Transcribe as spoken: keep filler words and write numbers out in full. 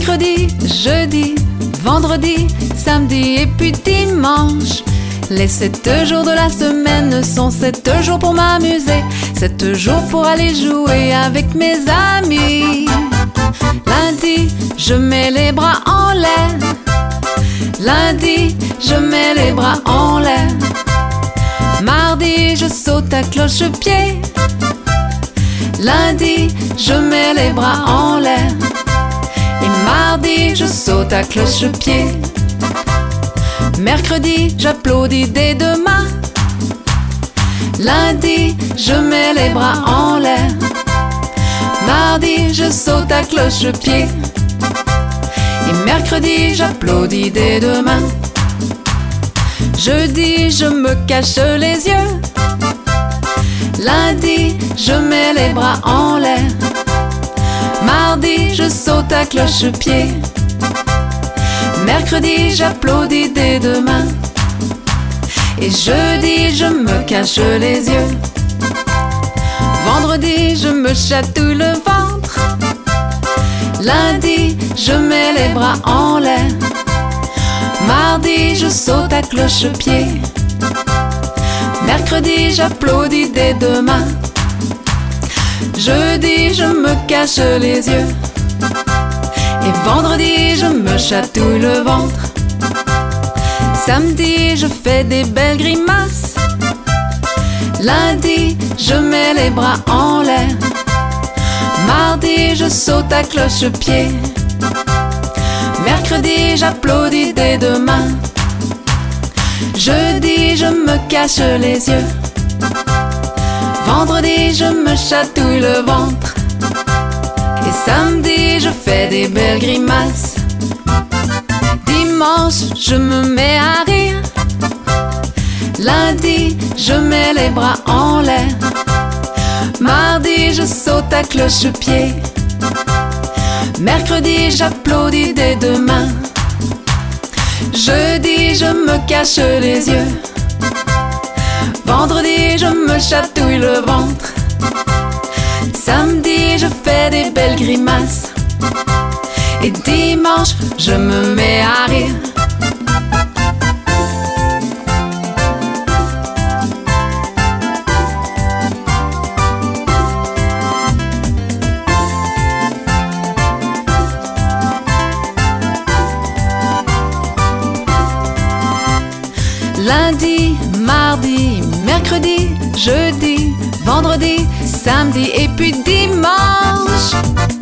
mercredi, jeudi, vendredi, samedi et puis dimanche. Les sept jours de la semaine sont sept jours pour m'amuser, sept jours pour aller jouer avec mes amis. Lundi, je mets les bras en l'air. Lundi, je mets les bras en l'air. Mardi, je saute à cloche-pied. Lundi, je mets les bras en l'air. Et mardi, je saute à cloche-pied. Mercredi, j'applaudis des deux mains. Lundi, je mets les bras en l'air. Mardi, je saute à cloche-pied. Et mercredi, j'applaudis des deux mains. Jeudi, je me cache les yeux. Lundi, je mets les bras en l'air. Mardi, je saute à cloche-pied. Mercredi, j'applaudis des deux mains. Et jeudi, je me cache les yeux. Vendredi, je me chatouille le ventre. Lundi, je mets les bras en l'air. Mardi, je saute à cloche-pied. Mercredi, j'applaudis des deux mains. Jeudi, je me cache les yeux. Et vendredi, je me chatouille le ventre. Samedi, je fais des belles grimaces. Lundi, je mets les bras en l'air. Mardi, je saute à cloche-pied. Mercredi, j'applaudis des deux mains. Jeudi, je me cache les yeux. Vendredi, je me chatouille le ventre. Et samedi, je fais des belles grimaces. Dimanche, je me mets à rire. Lundi, je mets les bras en l'air. Mardi, je saute à cloche-pied. Mercredi, j'applaudis des deux mains. Jeudi, je me cache les yeux. Vendredi, je me chatouille le ventre. Samedi, je fais des belles grimaces. Et dimanche, je me mets à rire. Lundi, mardi, mercredi, jeudi, vendredi, samedi et puis dimanche.